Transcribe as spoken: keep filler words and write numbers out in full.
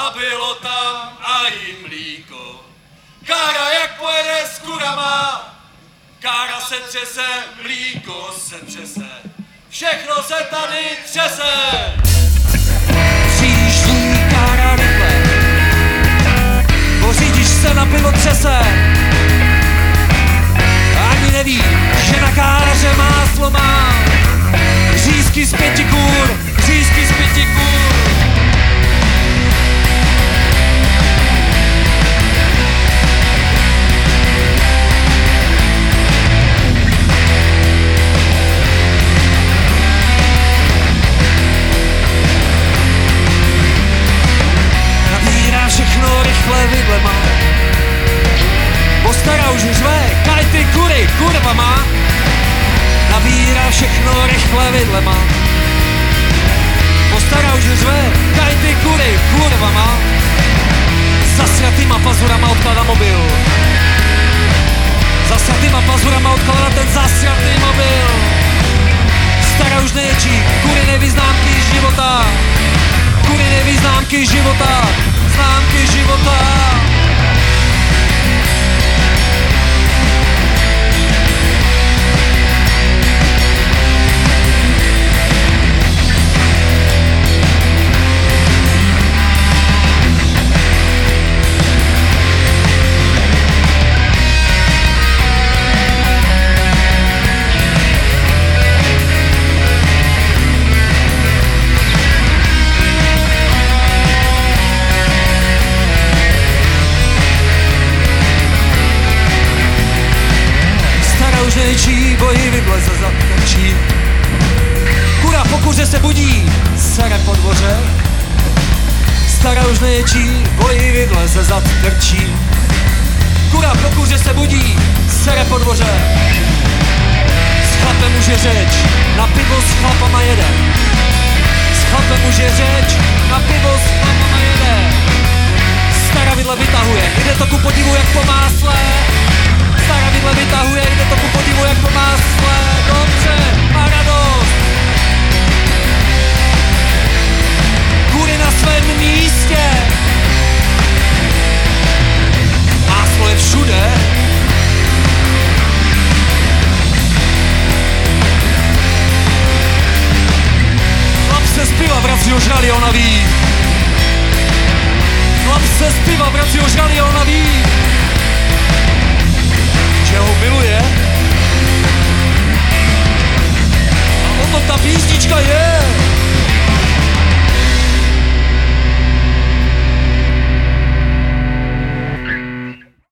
a bylo tam a jí mlíko. Kára jak pojede s kurama, kára se třese, mlíko se třese, všechno se tady třese. Přijíždí kára rychle, bo řidič se na pivo třese. Ani neví, že na káře máslo má. Řízky z pěti kůr, řízky z pěti kůr. Nabírá všechno rychle vidlema, postara už řve, kaj ty kury, kurva má. Nabírá všechno rychle vidlema, postara už řve, kaj ty kury, kurva má. Zasratýma pazurama odkládá mobil, zasratýma pazurama odkládá ten zasratý mobil. Stara už neječí, kury neví známky života, kury neví známky života, známky života. Nejčí, bojí vyleze za trčí. Kura po kuře se budí, sere po dvoře. Stara už neječí, bojí vyleze za trčí. Kura po kuře se budí, sere po dvoře. S chlapem už je řeč, na pivo s chlapama jede. S chlapem už je řeč, na pivo s chlapama jede. Stara vidle vytahuje, jde to ku podivu jak po másle. Stara vidle vytahuje, jde to ku podivu jak po másle. Dobře, má radost. Kury na svém místě. Máslo je všude. Chlap se z piva vrací ožralý, ona ví. Chlap se z piva vrací ožralý.